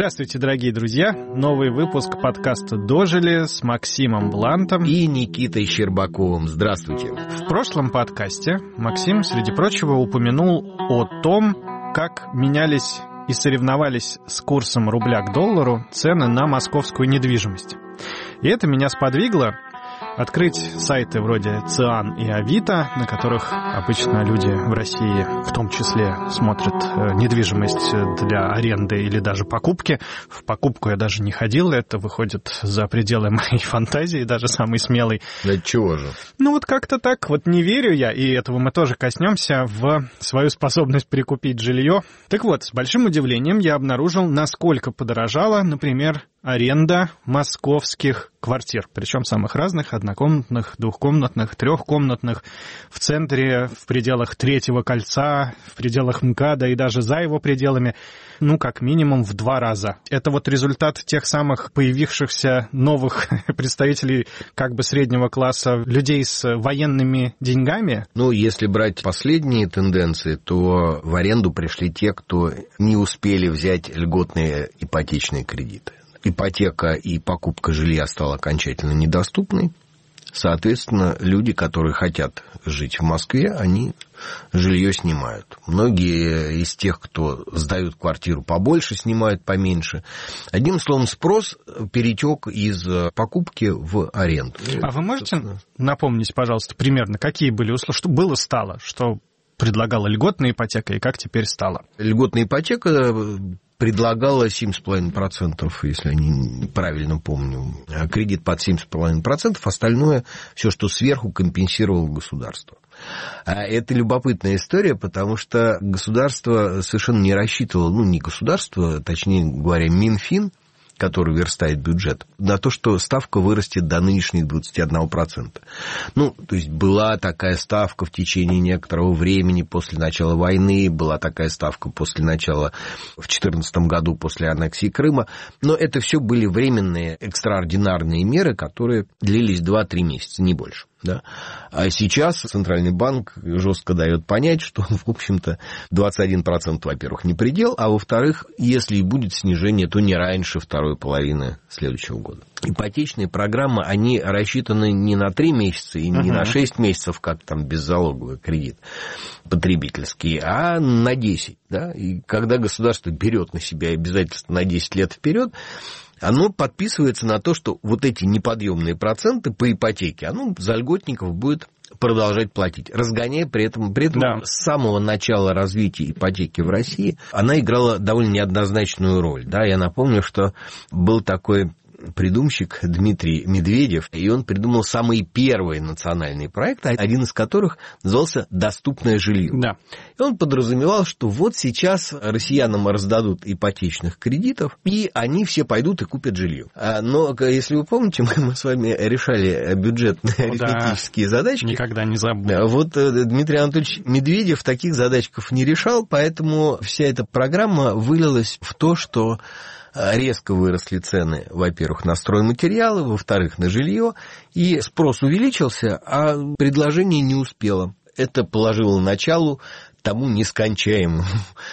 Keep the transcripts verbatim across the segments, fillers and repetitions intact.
Здравствуйте, дорогие друзья. Новый выпуск подкаста «Дожили» с Максимом Блантом и Никитой Щербаковым. Здравствуйте. В прошлом подкасте Максим, среди прочего, упомянул о том, как менялись и соревновались с курсом рубля к доллару цены на московскую недвижимость. И это меня сподвигло открыть сайты вроде ЦИАН и Авито, на которых обычно люди в России в том числе смотрят недвижимость для аренды или даже покупки. В покупку я даже не ходил, это выходит за пределы моей фантазии, даже самый смелый. Да чего же? Ну вот как-то так, вот не верю я, и этого мы тоже коснемся, в свою способность прикупить жилье. Так вот, с большим удивлением я обнаружил, насколько подорожала, например, аренда московских квартир, причем самых разных, однокомнатных, двухкомнатных, трехкомнатных, в центре, в пределах Третьего кольца, в пределах МКАДа и даже за его пределами, ну, как минимум в два раза. Это вот результат тех самых появившихся новых представителей как бы среднего класса, людей с военными деньгами? Ну, если брать последние тенденции, то в аренду пришли те, кто не успели взять льготные ипотечные кредиты. Ипотека и покупка жилья стала окончательно недоступной. Соответственно, люди, которые хотят жить в Москве, они жилье снимают. Многие из тех, кто сдают квартиру побольше, снимают поменьше. Одним словом, спрос перетек из покупки в аренду. А вы можете напомнить, пожалуйста, примерно, какие были условия, что было стало, что предлагала льготная ипотека и как теперь стало? Льготная ипотека предлагала семь целых пять десятых процента, если я не правильно помню, кредит под семь целых пять десятых процента, остальное, все, что сверху, компенсировало государство. Это любопытная история, потому что государство совершенно не рассчитывало, ну, не государство, точнее говоря, Минфин, который верстает бюджет, на то, что ставка вырастет до нынешних двадцати одного процента. Ну, то есть была такая ставка в течение некоторого времени после начала войны, была такая ставка после начала в две тысячи четырнадцатом году, после аннексии Крыма, но это все были временные, экстраординарные меры, которые длились два-три месяца, не больше. Да? А сейчас Центральный банк жестко дает понять, что, в общем-то, двадцать один процент, во-первых, не предел, а во-вторых, если и будет снижение, то не раньше второй половины следующего года. Ипотечные программы, они рассчитаны не на три месяца и не uh-huh. на шесть месяцев, как там беззалоговый кредит потребительский, а на десять. Да? И когда государство берет на себя обязательства на десять лет вперед, оно подписывается на то, что вот эти неподъемные проценты по ипотеке, оно за льготников будет продолжать платить, разгоняя при этом, при этом да. С самого начала развития ипотеки в России она играла довольно неоднозначную роль. Да? Я напомню, что был такой придумщик Дмитрий Медведев, и он придумал самые первые национальные проекты, один из которых назывался «Доступное жилье». Да. И он подразумевал, что вот сейчас россиянам раздадут ипотечных кредитов, и они все пойдут и купят жилье. Но, если вы помните, мы с вами решали бюджетные арифметические да. задачки. Никогда не забуду. Вот Дмитрий Анатольевич Медведев таких задачков не решал, поэтому вся эта программа вылилась в то, что резко выросли цены, во-первых, на стройматериалы, во-вторых, на жилье, и спрос увеличился, а предложение не успело. Это положило начало тому нескончаемому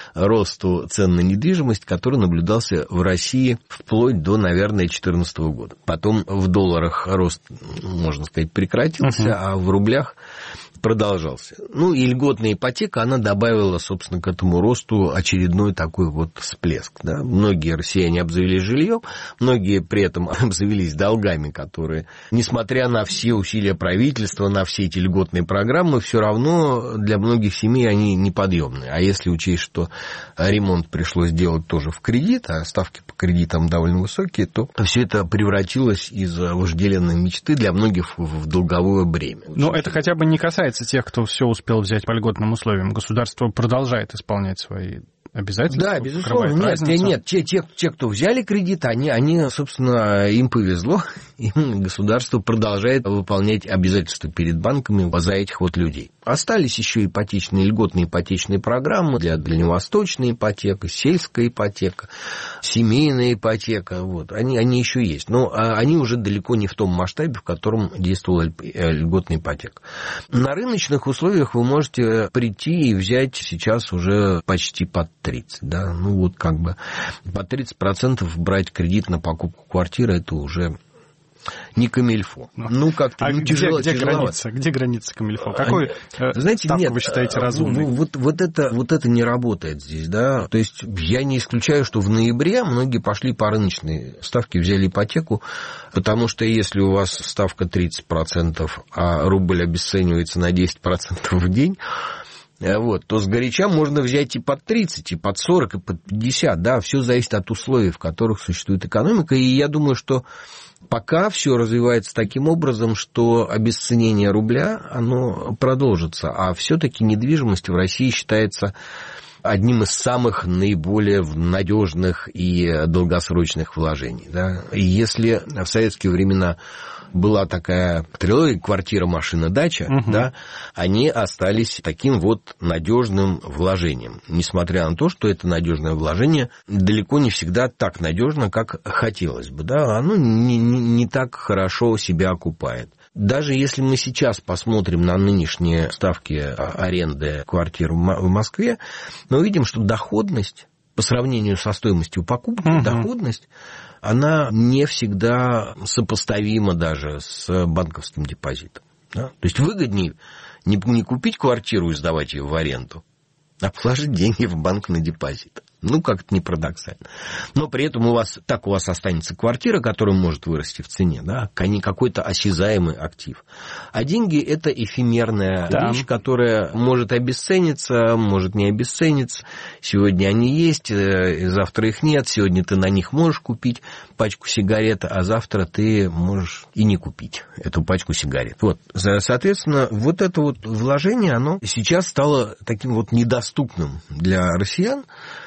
росту цен на недвижимость, который наблюдался в России вплоть до, наверное, две тысячи четырнадцатого года. Потом в долларах рост, можно сказать, прекратился, uh-huh. а в рублях продолжался. Ну, и льготная ипотека, она добавила, собственно, к этому росту очередной такой вот всплеск. Да? Многие россияне обзавелись жильем, многие при этом обзавелись долгами, которые, несмотря на все усилия правительства, на все эти льготные программы, все равно для многих семей они неподъемные. А если учесть, что ремонт пришлось делать тоже в кредит, а ставки по кредитам довольно высокие, то все это превратилось из вожделенной мечты для многих в долговое бремя. Но это хотя бы не касается тех, кто все успел взять по льготным условиям. Государство продолжает исполнять свои обязательства. Да, безусловно. Нет, нет, те, те, те, кто взяли кредит, они, они, собственно, им повезло. Им государство продолжает выполнять обязательства перед банками за этих вот людей. Остались еще ипотечные, льготные ипотечные программы для дальневосточной ипотека, сельская ипотека, семейная ипотека. Вот. Они, они еще есть. Но они уже далеко не в том масштабе, в котором действовала льготная ипотека. На рыночных условиях вы можете прийти и взять сейчас уже почти под тридцать. Да? Ну вот как бы под тридцать процентов брать кредит на покупку квартиры, это уже... не камильфо. Ну, как-то а ну, где, тяжело, где тяжеловато. граница? Где граница камильфо? Какой а, знаете, ставку нет, вы считаете разумной? Вот, вот, это, вот это не работает здесь, да. То есть я не исключаю, что в ноябре многие пошли по рыночной ставке, взяли ипотеку, потому что если у вас ставка тридцать процентов, а рубль обесценивается на десять процентов в день, вот, то сгоряча можно взять и под тридцать, и под сорок, и под пятьдесят, да, все зависит от условий, в которых существует экономика, и я думаю, что пока все развивается таким образом, что обесценение рубля, оно продолжится, а все-таки недвижимость в России считается одним из самых наиболее надежных и долгосрочных вложений, да, и если в советские времена была такая трилогия «Квартира, машина, дача», угу. да, они остались таким вот надежным вложением. Несмотря на то, что это надежное вложение далеко не всегда так надежно, как хотелось бы. Да, оно не, не, не так хорошо себя окупает. Даже если мы сейчас посмотрим на нынешние ставки аренды квартир в Москве, мы увидим, что доходность по сравнению со стоимостью покупки, угу. доходность, она не всегда сопоставима даже с банковским депозитом. Да? То есть выгоднее не, не купить квартиру и сдавать ее в аренду, а положить деньги в банк на депозит. Ну, как-то не парадоксально. Но при этом у вас, так у вас останется квартира, которая может вырасти в цене, да, а не какой-то осязаемый актив. А деньги – это эфемерная да. вещь, которая может обесцениться, может не обесцениться. Сегодня они есть, завтра их нет. Сегодня ты на них можешь купить пачку сигарет, а завтра ты можешь и не купить эту пачку сигарет. Вот, соответственно, вот это вот вложение, оно сейчас стало таким вот недоступным для россиян.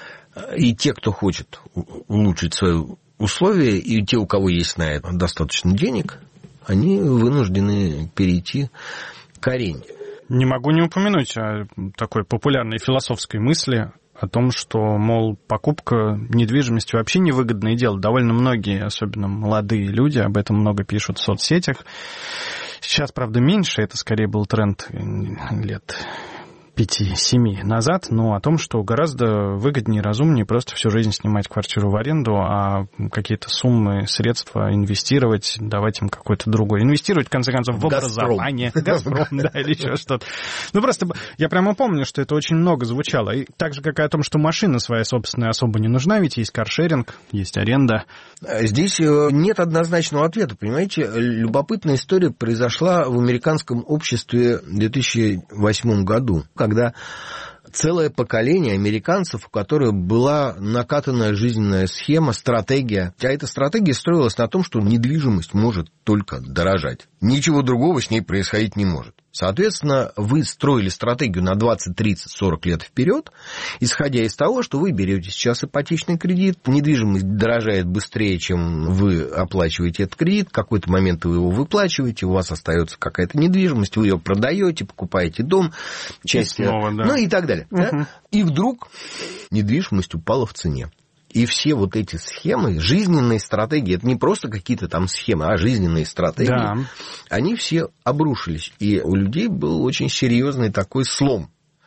И те, кто хочет улучшить свои условия, и те, у кого есть на это достаточно денег, они вынуждены перейти к аренде. Не могу не упомянуть о такой популярной философской мысли о том, что, мол, покупка недвижимости вообще невыгодное дело. Довольно многие, особенно молодые люди, об этом много пишут в соцсетях. Сейчас, правда, меньше, это скорее был тренд лет пяти-семи назад, но о том, что гораздо выгоднее и разумнее просто всю жизнь снимать квартиру в аренду, а какие-то суммы, средства инвестировать, давать им какой-то другой. Инвестировать, в конце концов, в образование. Газпром, да, или еще что-то. Ну, просто я прямо помню, что это очень много звучало. И так же, как и о том, что машина своя собственная особо не нужна, ведь есть каршеринг, есть аренда. Здесь нет однозначного ответа, понимаете? Любопытная история произошла в американском обществе в две тысячи восьмом году, когда целое поколение американцев, у которых была накатанная жизненная схема, стратегия. А эта стратегия строилась на том, что недвижимость может только дорожать. Ничего другого с ней происходить не может. Соответственно, вы строили стратегию на двадцать, тридцать, сорок лет вперед, исходя из того, что вы берете сейчас ипотечный кредит, недвижимость дорожает быстрее, чем вы оплачиваете этот кредит, в какой-то момент вы его выплачиваете, у вас остается какая-то недвижимость, вы ее продаете, покупаете дом, часть, и снова, да. ну и так далее. Угу. Да? И вдруг недвижимость упала в цене. И все вот эти схемы, жизненные стратегии, это не просто какие-то там схемы, а жизненные стратегии, да. они все обрушились. И у людей был очень серьезный такой слом.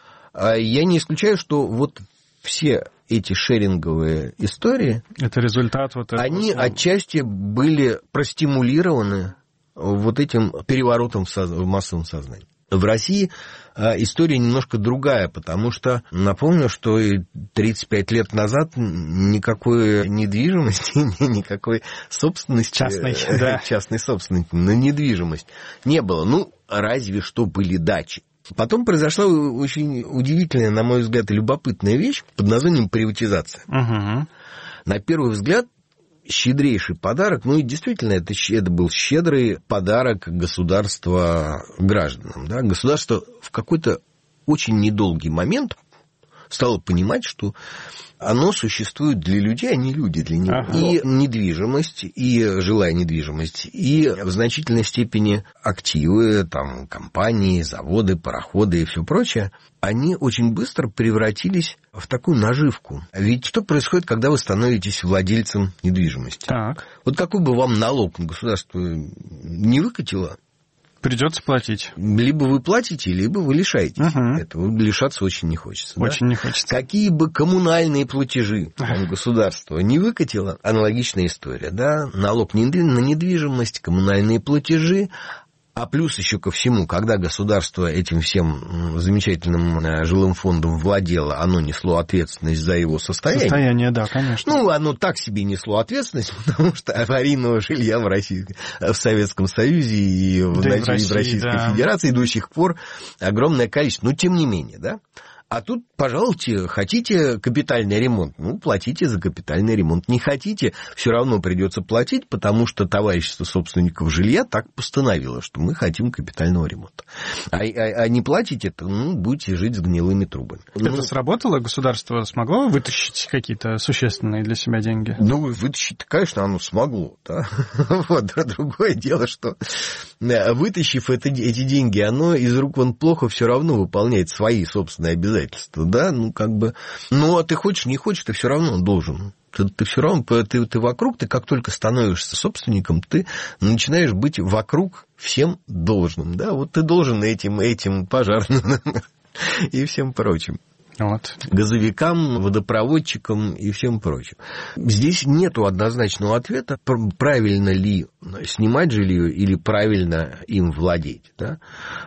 Я не исключаю, что вот все эти шеринговые истории, это результат вот этого они слома. Отчасти были простимулированы вот этим переворотом в массовом сознании. В России история немножко другая, потому что напомню, что тридцать пять лет назад никакой недвижимости, никакой собственности, частной, да. частной собственности на недвижимость не было. Ну, разве что были дачи. Потом произошла очень удивительная, на мой взгляд, и любопытная вещь под названием приватизация. Угу. На первый взгляд, щедрейший подарок, ну и действительно, это, это был щедрый подарок государства гражданам. Да? Государство в какой-то очень недолгий момент стало понимать, что оно существует для людей, а не люди для него. Ага. И недвижимость, и жилая недвижимость, и в значительной степени активы, там, компании, заводы, пароходы и все прочее, они очень быстро превратились в такую наживку. Ведь что происходит, когда вы становитесь владельцем недвижимости? Так. Вот какой бы вам налог государство не выкатило, придется платить. Либо вы платите, либо вы лишаетесь. Угу. Этого лишаться очень не хочется. Очень да? не хочется. Какие бы коммунальные платежи государство не выкатило, аналогичная история. Да? Налог на недвижимость, коммунальные платежи. А плюс еще ко всему, когда государство этим всем замечательным жилым фондом владело, оно несло ответственность за его состояние. Состояние, да, конечно. Ну, оно так себе несло ответственность, потому что аварийного жилья в, России, в Советском Союзе и в, да, в, России, в Российской да. Федерации до сих пор огромное количество. Но тем не менее, да. А тут, пожалуйте, хотите капитальный ремонт, ну, платите за капитальный ремонт. Не хотите, все равно придется платить, потому что товарищество собственников жилья так постановило, что мы хотим капитального ремонта. А, а, а не платите, то ну, будете жить с гнилыми трубами. Это ну, сработало? Государство смогло вытащить какие-то существенные для себя деньги? Ну, вытащить, конечно, оно смогло. Да? Вот, другое дело, что вытащив это, эти деньги, оно из рук вон плохо все равно выполняет свои собственные обязательства. Да, ну, как бы, ну, а ты хочешь, не хочешь, ты все равно должен. Ты, ты все равно, ты, ты вокруг, ты как только становишься собственником, ты начинаешь быть вокруг всем должным, да, вот ты должен этим, этим, пожарным и всем прочим. Вот. Газовикам, водопроводчикам и всем прочим. Здесь нету однозначного ответа, правильно ли снимать жилье или правильно им владеть. Да?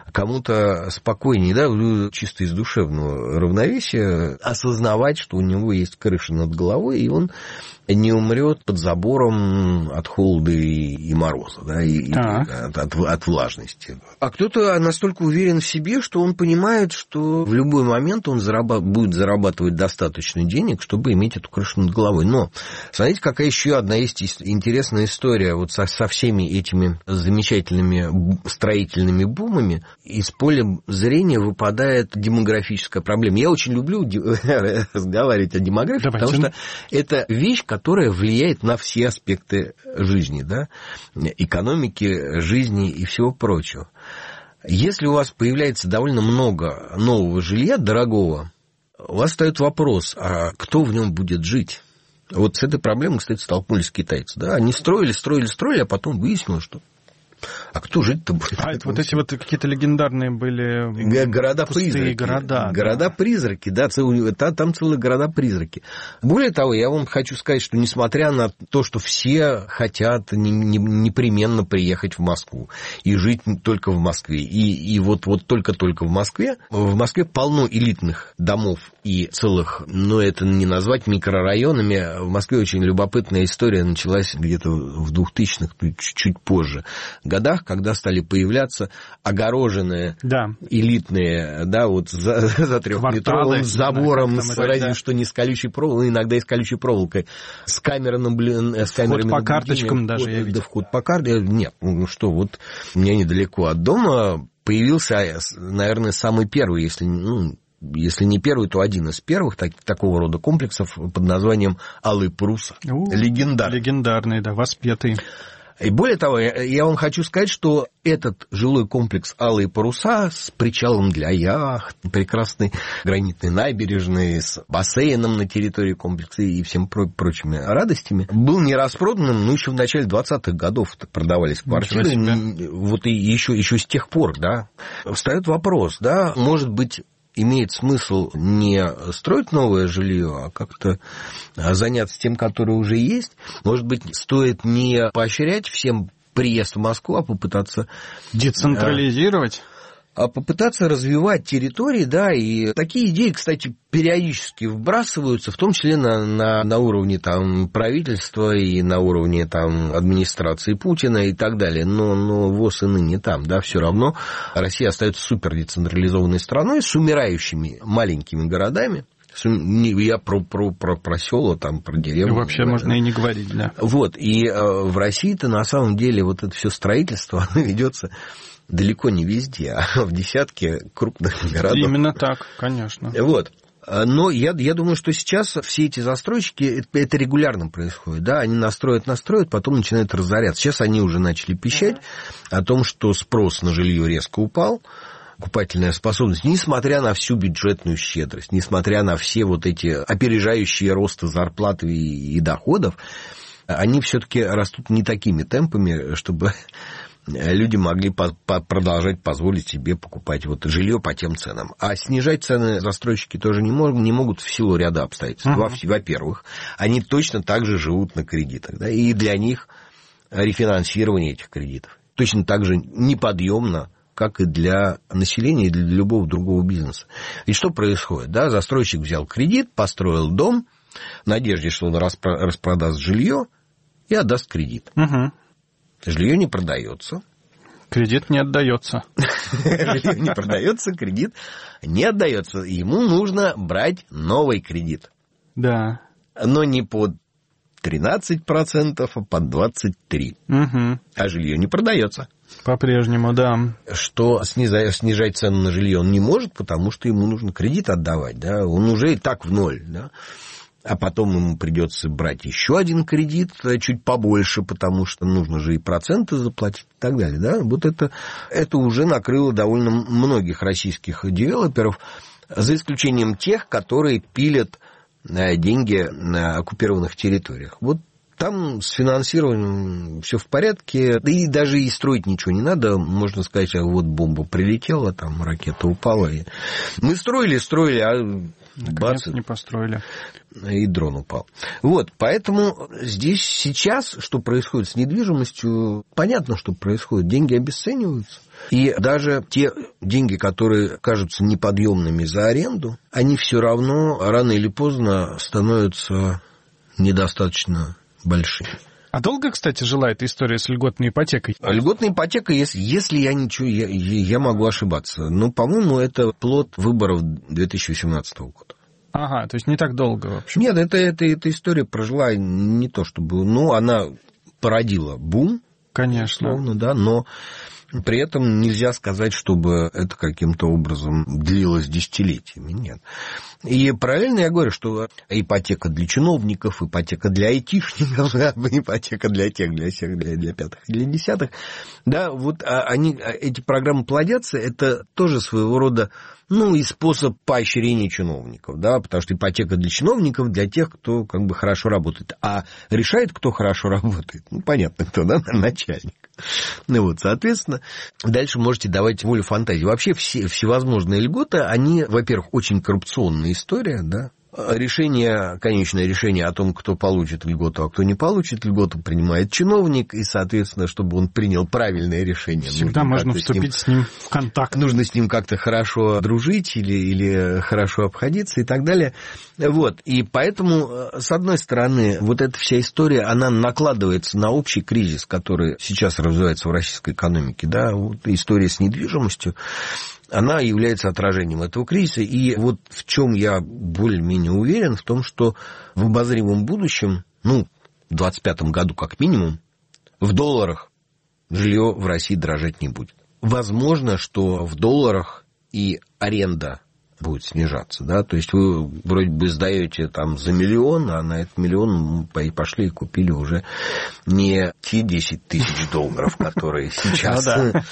Кому-то спокойнее, да, чисто из душевного равновесия, осознавать, что у него есть крыша над головой, и он не умрет под забором от холода и, и мороза, да, и, от, от, от влажности. А кто-то настолько уверен в себе, что он понимает, что в любой момент он зарабат, будет зарабатывать достаточно денег, чтобы иметь эту крышу над головой. Но, смотрите, какая еще одна есть интересная история вот со, со всеми этими замечательными строительными бумами. Из поля зрения выпадает демографическая проблема. Я очень люблю разговаривать о демографии, Давайте. потому что это вещь, которая влияет на все аспекты жизни, да, экономики, жизни и всего прочего. Если у вас появляется довольно много нового жилья, дорогого, у вас встает вопрос, а кто в нем будет жить? Вот с этой проблемой, кстати, столкнулись китайцы. Да? Они строили, строили, строили, а потом выяснилось, что а кто жить-то будет? А это вот эти вот какие-то легендарные были города-призраки. Города, города-призраки, да, да, там целые города-призраки. Более того, я вам хочу сказать, что несмотря на то, что все хотят непременно приехать в Москву и жить только в Москве, и, и вот, вот только-только в Москве, в Москве полно элитных домов и целых, но это не назвать микрорайонами. В Москве очень любопытная история началась где-то в двухтысячных, чуть-чуть позже годах, когда стали появляться огороженные да. элитные, да, вот за, за трехметровым забором, с, разве да. что не с колючей проволокой, иногда и с колючей проволокой, с камерным, блин, с камерами. Вход по карточкам даже, я видел. Да, вход по карте, нет, ну что, вот у меня недалеко от дома появился, наверное, самый первый, если, ну, если не первый, то один из первых так, такого рода комплексов под названием «Алые паруса». Легендарный. Легендарный, да, воспетый. И более того, я вам хочу сказать, что этот жилой комплекс «Алые паруса» с причалом для яхт, прекрасной гранитной набережной, с бассейном на территории комплекса и всем прочими радостями, был не распроданным, ну, еще в начале двадцатых годов продавались квартиры. Вот и еще, еще с тех пор, да. Встает вопрос, да, может быть, имеет смысл не строить новое жилье, а как-то заняться тем, которое уже есть. Может быть, стоит не поощрять всем приезд в Москву, а попытаться децентрализировать. А попытаться развивать территории, да, и такие идеи, кстати, периодически вбрасываются, в том числе на, на, на уровне там, правительства и на уровне там, администрации Путина и так далее. Но, но ВОЗ и ныне там, да, все равно Россия остается супердецентрализованной страной с умирающими маленькими городами. Я про, про, про, про село, там, про деревню. Вообще говорю. Можно и не говорить, да. Вот, и э, в России-то на самом деле вот это все строительство, оно ведется далеко не везде, а в десятке крупных городов. Именно так, конечно. Вот. Но я, я думаю, что сейчас все эти застройщики, это, это регулярно происходит, да, они настроят, настроят, потом начинают разоряться. Сейчас они уже начали пищать о том, что спрос на жилье резко упал, покупательная способность, несмотря на всю бюджетную щедрость, несмотря на все вот эти опережающие росты зарплат и, и доходов, они все-таки растут не такими темпами, чтобы люди могли по- по- продолжать позволить себе покупать вот жилье по тем ценам. А снижать цены застройщики тоже не могут, не могут в силу ряда обстоятельств. Uh-huh. Во-первых, они точно так же живут на кредитах, да, и для них рефинансирование этих кредитов точно так же неподъемно, как и для населения, и для любого другого бизнеса. И что происходит? Да, застройщик взял кредит, построил дом, в надежде, что он распро- распродаст жилье и отдаст кредит. Uh-huh. Жилье не продается. Кредит не отдается. Жилье не продается, кредит не отдается. Ему нужно брать новый кредит. Да. Но не под тринадцать процентов, а под двадцать три процента. Угу. А жилье не продается. По-прежнему, да. Что снижать, снижать цену на жилье он не может, потому что ему нужно кредит отдавать. Да? Он уже и так в ноль. Да? А потом ему придется брать еще один кредит, чуть побольше, потому что нужно же и проценты заплатить и так далее. Да? Вот это, это уже накрыло довольно многих российских девелоперов, за исключением тех, которые пилят деньги на оккупированных территориях. Вот там с финансированием все в порядке, да и даже и строить ничего не надо. Можно сказать, а вот бомба прилетела, там ракета упала. И... Мы строили, строили, а бац, не построили. И дрон упал. Вот, поэтому здесь сейчас, что происходит с недвижимостью, понятно, что происходит. Деньги обесцениваются. И даже те деньги, которые кажутся неподъемными за аренду, они все равно рано или поздно становятся недостаточно большими. А долго, кстати, жила эта история с льготной ипотекой? Льготная ипотека, если, если я ничего, я, я могу ошибаться. Но, по-моему, это плод выборов две тысячи восемнадцатого года. Ага, то есть не так долго вообще. Нет, это, это, эта история прожила не то чтобы... Ну, она породила бум. Конечно. Условно, да, но... При этом нельзя сказать, чтобы это каким-то образом длилось десятилетиями. Нет. И параллельно я говорю, что ипотека для чиновников, ипотека для айтишников, ипотека для тех, для всех, для, для пятых, для десятых. Да, вот они, эти программы плодятся, это тоже своего рода, ну, и способ поощрения чиновников, да, потому что ипотека для чиновников, для тех, кто как бы хорошо работает. А решает, кто хорошо работает? Ну, понятно, кто, да, начальник. Ну вот, соответственно, дальше можете давать волю фантазии. Вообще все всевозможные льготы, они, во-первых, очень коррупционная история, да. Решение, конечное решение о том, кто получит льготу, а кто не получит льготу, принимает чиновник, и, соответственно, чтобы он принял правильное решение. Всегда можно вступить с ним, с ним в контакт. Нужно с ним как-то хорошо дружить или, или хорошо обходиться и так далее. Вот. И поэтому, с одной стороны, вот эта вся история, она накладывается на общий кризис, который сейчас развивается в российской экономике. Да? Вот история с недвижимостью, она является отражением этого кризиса. И вот в чем я более-менее уверен, в том, что в обозримом будущем, ну, в двадцать пятом году как минимум, в долларах жилье в России дорожать не будет. Возможно, что в долларах и аренда будет снижаться, да, то есть вы вроде бы сдаете там за миллион, а на этот миллион пошли и купили уже не те десять тысяч долларов, которые сейчас...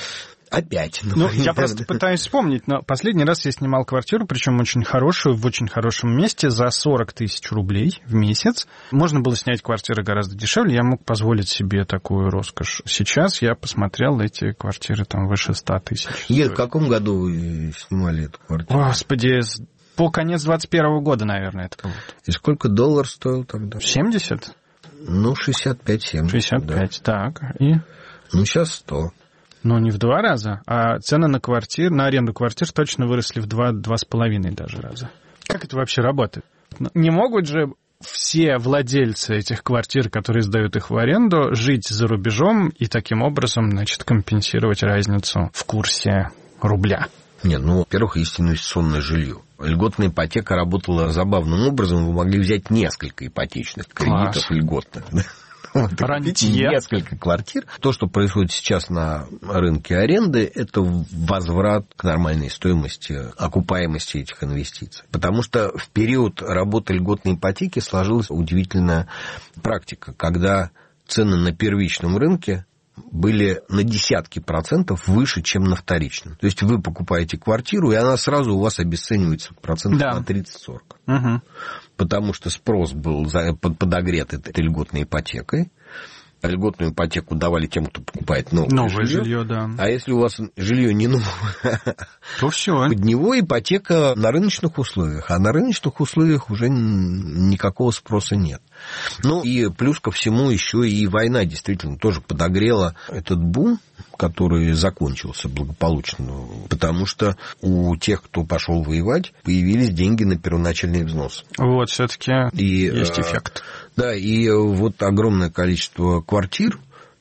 Опять. Ну, я просто пытаюсь вспомнить, но последний раз я снимал квартиру, причем очень хорошую, в очень хорошем месте, за сорок тысяч рублей в месяц. Можно было снять квартиры гораздо дешевле, я мог позволить себе такую роскошь. Сейчас я посмотрел, эти квартиры там выше ста тысяч. Ед, в каком году вы снимали эту квартиру? Господи, по конец двадцать первого года, наверное, это было. И сколько доллар стоил тогда? семьдесят? Ну, шестьдесят пять семьдесят. шестьдесят пять, да. Так. И... Ну, сейчас сто. Ну, не в два раза, а цены на квартир, на аренду квартир точно выросли в два, два с половиной даже раза. Как это вообще работает? Не могут же все владельцы этих квартир, которые сдают их в аренду, жить за рубежом и таким образом, значит, компенсировать разницу в курсе рубля? Нет, ну, во-первых, есть инвестиционное жилье. Льготная ипотека работала забавным образом. Вы могли взять несколько ипотечных кредитов. Класс. Льготных. Рантье. Несколько квартир. То, что происходит сейчас на рынке аренды, это возврат к нормальной стоимости, окупаемости этих инвестиций. Потому что в период работы льготной ипотеки сложилась удивительная практика, когда цены на первичном рынке были на десятки процентов выше, чем на вторичном. То есть вы покупаете квартиру, и она сразу у вас обесценивается процентов да. на тридцать-сорок. Угу. Потому что спрос был подогрет этой льготной ипотекой. Льготную ипотеку давали тем, кто покупает новое, новое жилье. жилье, да. А если у вас жилье не новое, то все. Под него ипотека на рыночных условиях. А на рыночных условиях уже никакого спроса нет. Ну и плюс ко всему еще и война действительно тоже подогрела этот бум, который закончился благополучно, потому что у тех, кто пошел воевать, появились деньги на первоначальный взнос. Вот, все-таки есть эффект. Да, и вот огромное количество квартир,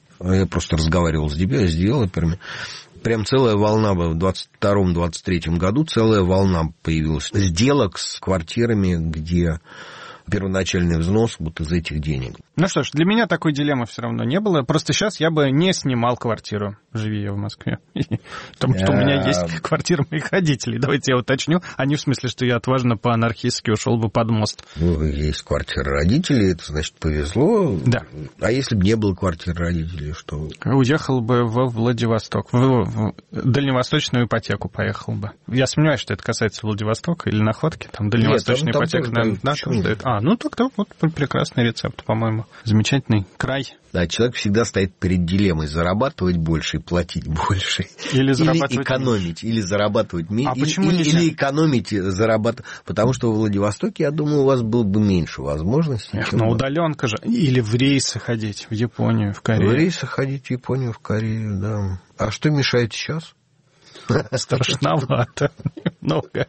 я просто разговаривал с девелоперами, прям целая волна в двадцать втором - двадцать третьем году, целая волна появилась сделок с квартирами, где первоначальный взнос вот из этих денег. Ну что ж, для меня такой дилеммы все равно не было. Просто сейчас я бы не снимал квартиру, живи я в Москве. Потому что у меня есть квартира моих родителей. Давайте я уточню. А не в смысле, что я отважно по-анархистски ушел бы под мост. Ну, есть квартира родителей, это значит повезло. Да. А если бы не было квартиры родителей, что? Уехал бы в Владивосток. В, в дальневосточную ипотеку поехал бы. Я сомневаюсь, что это касается Владивостока или Находки. Там дальневосточная Нет, там, ипотека, там наверное, да, там дают. А, ну тогда вот прекрасный рецепт, по-моему. Замечательный край. Да, человек всегда стоит перед дилеммой: зарабатывать больше и платить больше. Или зарабатывать или экономить, меньше. Или зарабатывать меньше. А почему или, нельзя? Или экономить, зарабатывать. Потому что в Владивостоке, я думаю, у вас было бы меньше возможностей. Эх, но удаленка же. Или в рейсы ходить в Японию, в Корею. В рейсы ходить в Японию, в Корею, да. А что мешает сейчас? Страшновато. Немного.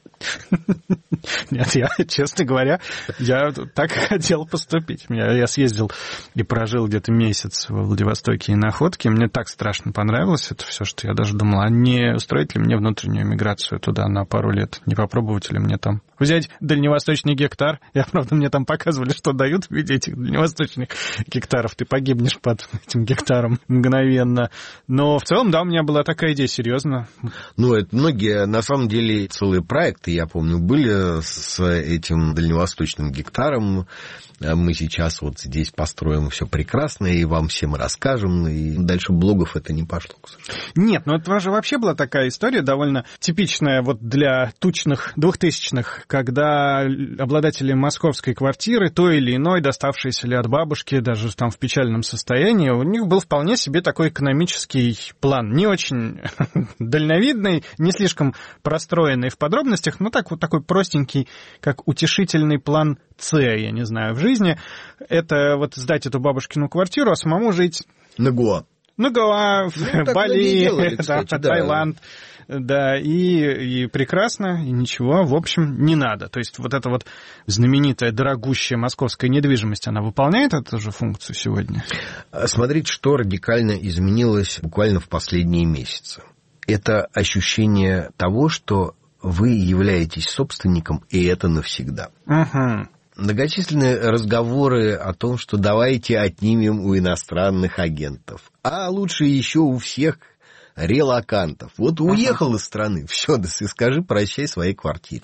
Нет, я, честно говоря, я так хотел поступить. Я, я съездил и прожил где-то месяц в Владивостоке и Находке. Мне так страшно понравилось это все, что я даже думал, а не устроить ли мне внутреннюю миграцию туда на пару лет? Не попробовать ли мне там взять дальневосточный гектар? Я, правда, мне там показывали, что дают в виде этих дальневосточных гектаров. Ты погибнешь под этим гектаром мгновенно. Но в целом, да, у меня была такая идея, серьезно. Ну, это многие, на самом деле, целые проекты, я помню, были с этим дальневосточным гектаром. Мы сейчас вот здесь построим все прекрасно, и вам всем расскажем, и дальше блогов это не пошло, к сожалению. Нет, ну это же вообще была такая история довольно типичная вот для тучных двухтысячных, когда обладатели московской квартиры, той или иной, доставшейся ли от бабушки, даже там в печальном состоянии, у них был вполне себе такой экономический план, не очень дальновидный, не слишком простроенный в подробностях, но так вот такой простенький, как утешительный план С, я не знаю, в жизни. Это вот сдать эту бабушкину квартиру, а самому жить... На Гоа. На Гоа, ну, Бали, делали, кстати, да, да. Таиланд. Да, и, и прекрасно, и ничего, в общем, не надо. То есть вот эта вот знаменитая, дорогущая московская недвижимость, она выполняет эту же функцию сегодня? Смотрите, что радикально изменилось буквально в последние месяцы. Это ощущение того, что вы являетесь собственником, и это навсегда. Угу. Многочисленные разговоры о том, что давайте отнимем у иностранных агентов, а лучше еще у всех релокантов. Вот уехал uh-huh. из страны, все, да скажи прощай своей квартире.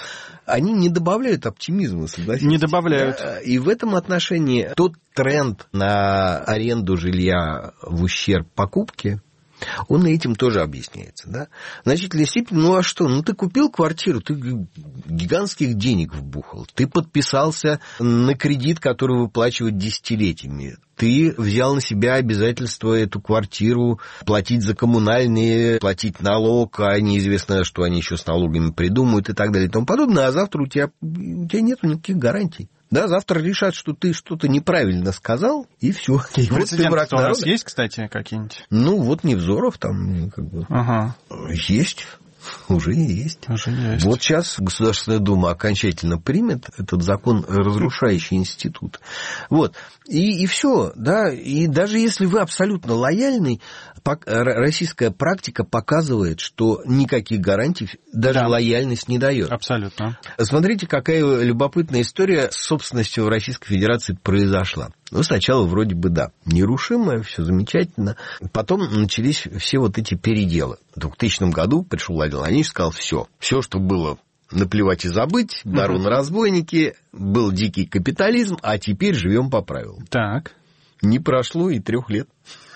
Они не добавляют оптимизма, согласитесь? Не добавляют. И в этом отношении тот тренд на аренду жилья в ущерб покупке, он этим тоже объясняется, да? В значительной степени, ну а что? Ну ты купил квартиру, ты гигантских денег вбухал, ты подписался на кредит, который выплачивают десятилетиями, ты взял на себя обязательство эту квартиру платить за коммунальные, платить налог, а неизвестно, что они еще с налогами придумают и так далее и тому подобное, а завтра у тебя, у тебя нет никаких гарантий. Да, завтра решат, что ты что-то неправильно сказал, и все. И вот ты враг народа. У нас есть, кстати, какие-нибудь? Ну, вот Невзоров там как бы ага. есть. Уже есть. Уже есть. Вот сейчас Государственная Дума окончательно примет этот закон, разрушающий институт. Вот. И, и все, да. И даже если вы абсолютно лояльный, Российская практика показывает, что никаких гарантий даже да. лояльность не дает. Абсолютно. Смотрите, какая любопытная история с собственностью в Российской Федерации произошла. Ну, сначала вроде бы да, нерушимое, все замечательно. Потом начались все вот эти переделы. В двухтысячном году пришел Владимир Владимирович и сказал, все, все, что было наплевать и забыть, бароны-разбойники, был дикий капитализм, а теперь живем по правилам. Так. Не прошло и трех лет.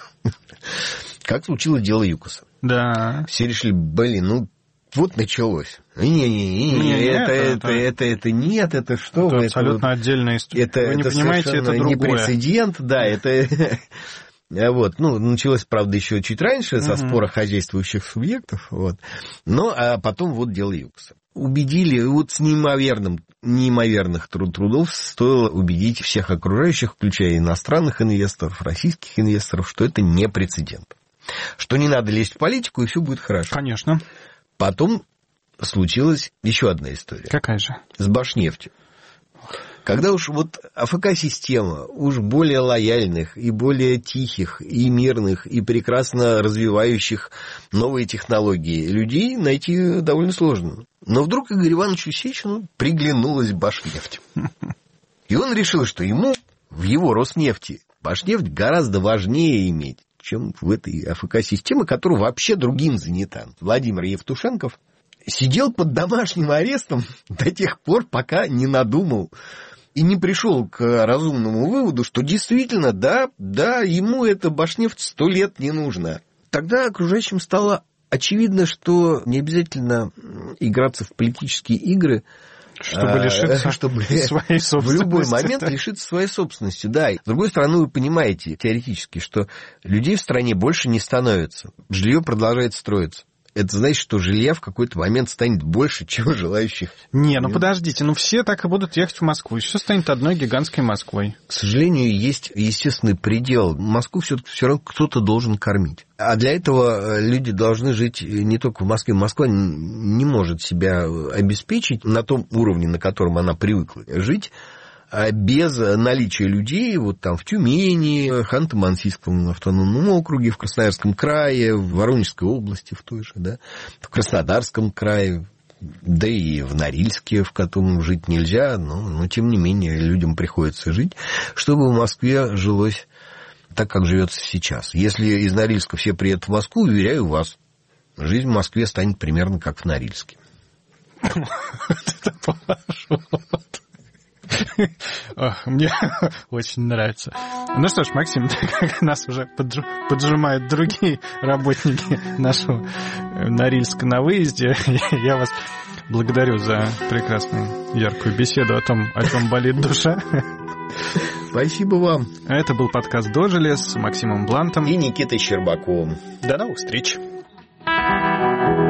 Как случилось дело ЮКОСа. Да. Все решили, блин, ну, вот началось. Не-не-не, это, это, это, это, это нет, это что? Это вы, абсолютно это, отдельная история. Это, вы не это понимаете, это другое. Не прецедент, да, это... Вот. Ну, началось, правда, еще чуть раньше, со uh-huh. спора хозяйствующих субъектов. Вот. Но а потом вот дело ЮКОСа. Убедили, вот с неимоверным, неимоверных труд, трудов стоило убедить всех окружающих, включая иностранных инвесторов, российских инвесторов, что это не прецедент. Что не надо лезть в политику, и все будет хорошо. Конечно. Потом случилась еще одна история. Какая же? С Башнефтью. Когда уж вот АФК-система уж более лояльных и более тихих, и мирных, и прекрасно развивающих новые технологии людей найти довольно сложно. Но вдруг Игорю Ивановичу Сечину приглянулась Башнефть. И он решил, что ему в его Роснефти Башнефть гораздо важнее иметь, чем в этой АФК-системе, которая вообще другим занята. Владимир Евтушенков сидел под домашним арестом до тех пор, пока не надумал и не пришел к разумному выводу, что действительно, да, да, ему эта Башнефть сто лет не нужна. Тогда окружающим стало очевидно, что не обязательно играться в политические игры, чтобы лишиться чтобы своей собственности. В любой момент лишиться своей собственности, да. С другой стороны, вы понимаете теоретически, что людей в стране больше не становится. Жилье продолжает строиться. Это значит, что жилья в какой-то момент станет больше, чем желающих. Не, ну подождите, ну все так и будут ехать в Москву, и все станет одной гигантской Москвой. К сожалению, есть естественный предел. Москву все-таки все равно кто-то должен кормить. А для этого люди должны жить не только в Москве. Москва не может себя обеспечить на том уровне, на котором она привыкла жить, без наличия людей вот там в Тюмени, Ханты-Мансийском автономном округе, в Красноярском крае, в Воронежской области в той же, да, в Краснодарском крае, да и в Норильске, в котором жить нельзя, но, но тем не менее людям приходится жить, чтобы в Москве жилось так, как живется сейчас. Если из Норильска все приедут в Москву, уверяю вас, жизнь в Москве станет примерно как в Норильске. Это поворот. Ох, мне очень нравится. Ну что ж, Максим, так как нас уже поджимают другие работники нашего Норильска на выезде, я вас благодарю за прекрасную, яркую беседу о том, о чем болит душа. Спасибо вам. Это был подкаст «Дожили» с Максимом Блантом и Никитой Щербаковым. До новых встреч.